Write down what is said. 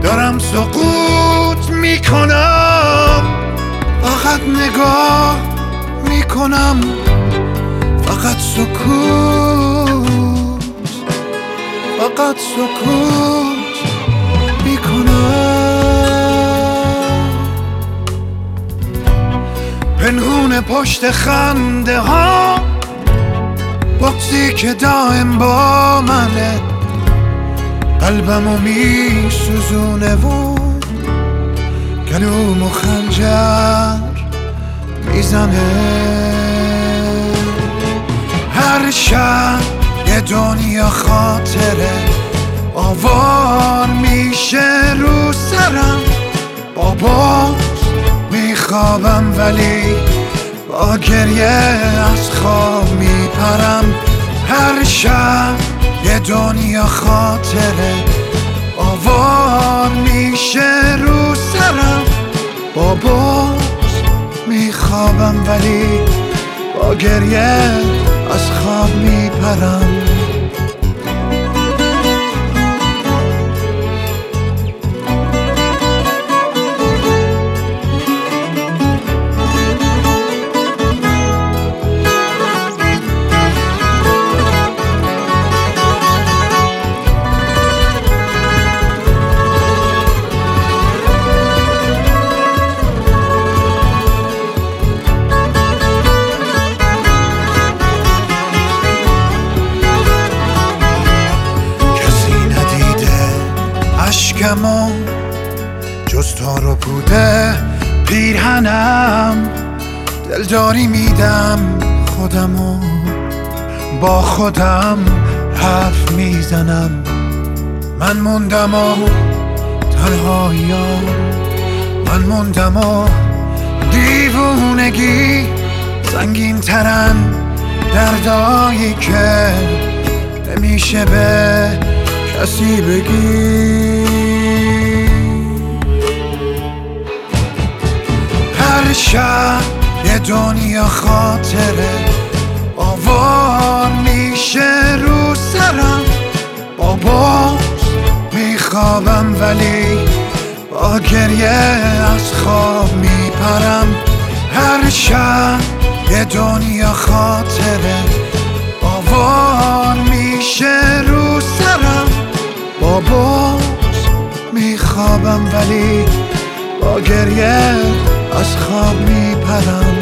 دارم سقوط میکنم، فقط نگاه میکنم، فقط سکوت، فقط سکوت میکنم. پنهون پشت خنده ها بغضی که دائم با منه، قلبمو میسوزونه و گلوم و خنجر میزنه. هر شب یه دنیا خاطره آوار میشه رو سرم، بابا میخوابم ولی با گریه از خواب میپرم. هر شب یه دنیا خاطره آوار میشه رو سرم، بابا میخوابم ولی با گریه از خواب میپرم. اشکمو جز تار و پوده پیرهنم، دلداری میدم خودمو با خودم حرف میزنم. من موندم و تنهاییم، من موندم و دیوونگی سنگین ترن، دردایی که نمیشه به کسی بگی. هر شب یه دنیا خاطره آوار میشه رو سرم، بابا میخوابم ولی با گریه از خواب میپرم. هر شب یه دنیا خاطره آوار میشه رو سرم، بابا میخوابم ولی با گریه از خواب میپرم.